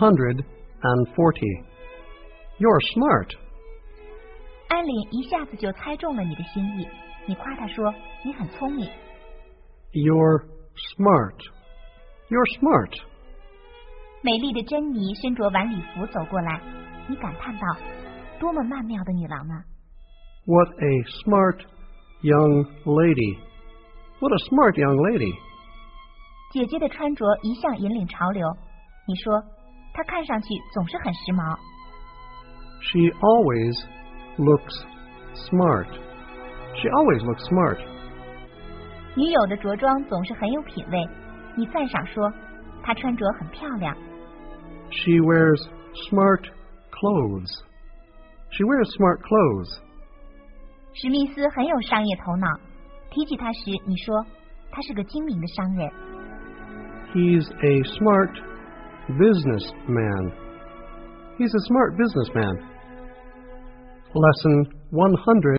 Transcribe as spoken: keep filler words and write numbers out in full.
hundred forty. You're smart. 安琳一下子就猜中了你的心意，你夸她说你很聪明。 You're smart. You're smart. 美丽的珍妮身着晚礼服走过来，你感叹道：多么曼妙的女郎呢！ What a smart young lady. What a smart young lady. 姐姐的穿着一向引领潮流，你说她看上去总是很时髦。 She always looks smart. She always looks smart. 女友的着装总是很有品味，你赞赏说她穿着很漂亮。 She wears smart clothes. She wears smart clothes. 史密斯很有商业头脑，提起他时，你说他是个精明的商人。 He's a smart businessman. He's a smart businessman. Lesson one hundred